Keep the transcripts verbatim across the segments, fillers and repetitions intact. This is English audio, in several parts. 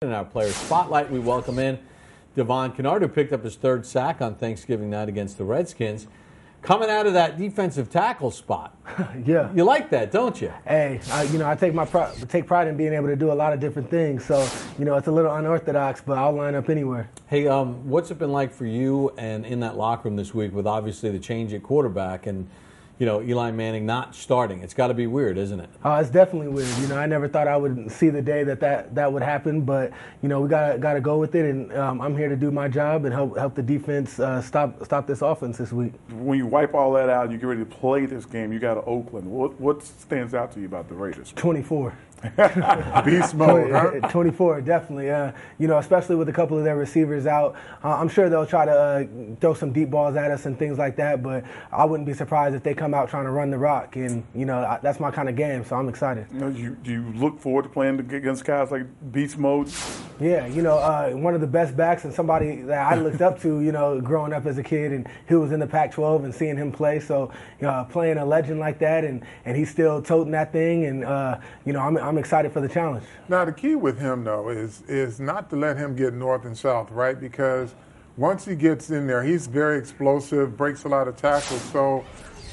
In our player spotlight, we welcome in Devon Kennard, who picked up his third sack on Thanksgiving night against the Redskins. Coming out of that defensive tackle spot. Yeah. You like that, don't you? Hey, I, you know, I take my pride, take pride in being able to do a lot of different things. So, you know, it's a little unorthodox, but I'll line up anywhere. Hey, um, what's it been like for you and in that locker room this week with obviously the change at quarterback and, you know, Eli Manning not starting? It's got to be weird, isn't it? Uh, it's definitely weird. You know, I never thought I would see the day that that, that would happen, but, you know, we got got to go with it, and um, I'm here to do my job and help help the defense uh, stop stop this offense this week. When you wipe all that out and you get ready to play this game, you got to Oakland. What what stands out to you about the Raiders? twenty-four. Beast mode, huh? twenty-four, definitely. Uh, you know, especially with a couple of their receivers out. Uh, I'm sure they'll try to uh, throw some deep balls at us and things like that, but I wouldn't be surprised if they come out trying to run the rock. And, you know, I, that's my kind of game, so I'm excited. You know, do you, do you look forward to playing against guys like Beast Mode? Yeah, you know, uh, one of the best backs and somebody that I looked up to, you know, growing up as a kid, and he was in the Pac twelve and seeing him play. So, you know, playing a legend like that, and, and he's still toting that thing, and, uh, you know, I'm, I'm excited for the challenge. Now, the key with him, though, is is not to let him get north and south, right? Because once he gets in there, he's very explosive, breaks a lot of tackles. So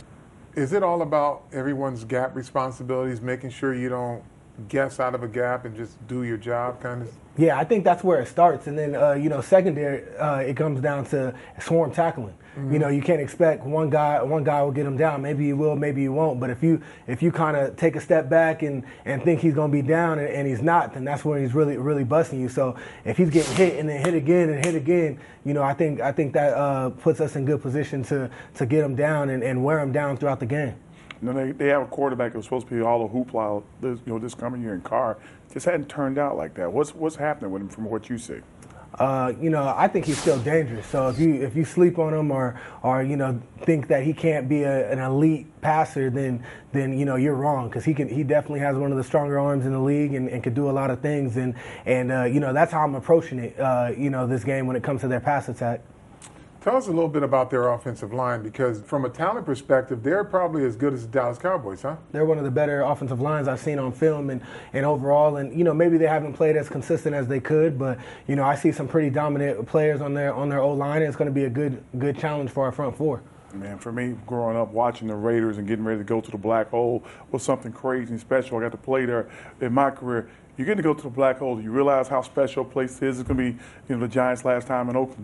is it all about everyone's gap responsibilities, making sure you don't guess out of a gap and just do your job kind of? Yeah, I think that's where it starts. And then, uh, you know, secondary, uh, it comes down to swarm tackling. Mm-hmm. You know, you can't expect one guy one guy will get him down. Maybe you will, maybe you won't. But if you if you kind of take a step back and, and think he's going to be down and, and he's not, then that's when he's really really busting you. So if he's getting hit and then hit again and hit again, you know, I think I think that uh, puts us in good position to, to get him down and, and wear him down throughout the game. You know, they, they have a quarterback that was supposed to be all a hoopla this, you know, this coming year in Carr. Just hadn't turned out like that. What's what's happening with him from what you see? Uh, you know, I think he's still dangerous. So if you if you sleep on him or or you know think that he can't be a, an elite passer, then then you know you're wrong, because he can he definitely has one of the stronger arms in the league and, and can do a lot of things. And and uh, you know that's how I'm approaching it. Uh, you know this game when it comes to their pass attack. Tell us a little bit about their offensive line, because from a talent perspective, they're probably as good as the Dallas Cowboys, huh? They're one of the better offensive lines I've seen on film and, and overall. And, you know, maybe they haven't played as consistent as they could, but, you know, I see some pretty dominant players on their on their O-line, and it's going to be a good good challenge for our front four. Man, for me, growing up watching the Raiders and getting ready to go to the black hole was something crazy and special. I got to play there in my career. You're getting to go to the black hole. You realize how special a place it is. It's going to be, you know, the Giants' last time in Oakland.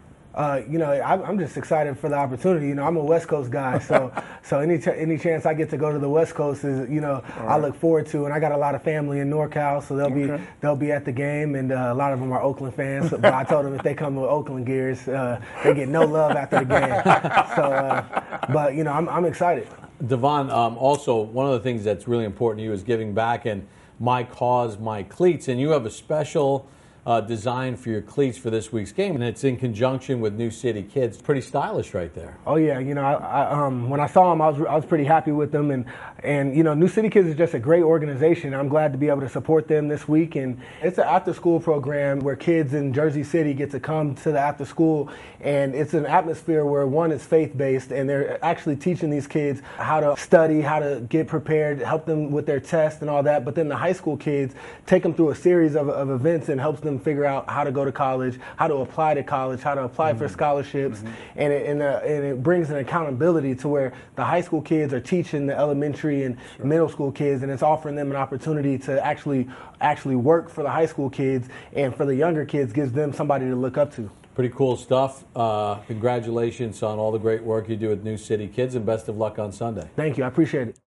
Uh, you know, I'm just excited for the opportunity. You know, I'm a West Coast guy, so so any ch- any chance I get to go to the West Coast is, you know, right. I look forward to. And I got a lot of family in NorCal, so they'll okay. be they'll be at the game, and uh, a lot of them are Oakland fans. But I told them if they come with Oakland gears, uh, they get no love after the game. So, uh, but you know, I'm I'm excited. Devon, um, also one of the things that's really important to you is giving back, and my cause, my cleats, and you have a special Uh, design for your cleats for this week's game, and it's in conjunction with New City Kids. Pretty stylish right there. Oh yeah, you know, I, I, um, when I saw them, I was I was pretty happy with them, and and you know, New City Kids is just a great organization. I'm glad to be able to support them this week, and it's an after-school program where kids in Jersey City get to come to the after-school, and it's an atmosphere where one is faith-based, and they're actually teaching these kids how to study, how to get prepared, help them with their tests and all that. But then the high school kids take them through a series of, of events and helps them figure out how to go to college, how to apply to college, how to apply mm-hmm. for scholarships, mm-hmm. and, it, and, uh, and it brings an accountability to where the high school kids are teaching the elementary and sure. middle school kids, and it's offering them an opportunity to actually actually work for the high school kids, and for the younger kids gives them somebody to look up to. Pretty cool stuff. Uh, congratulations on all the great work you do with New City Kids, and best of luck on Sunday. Thank you. I appreciate it.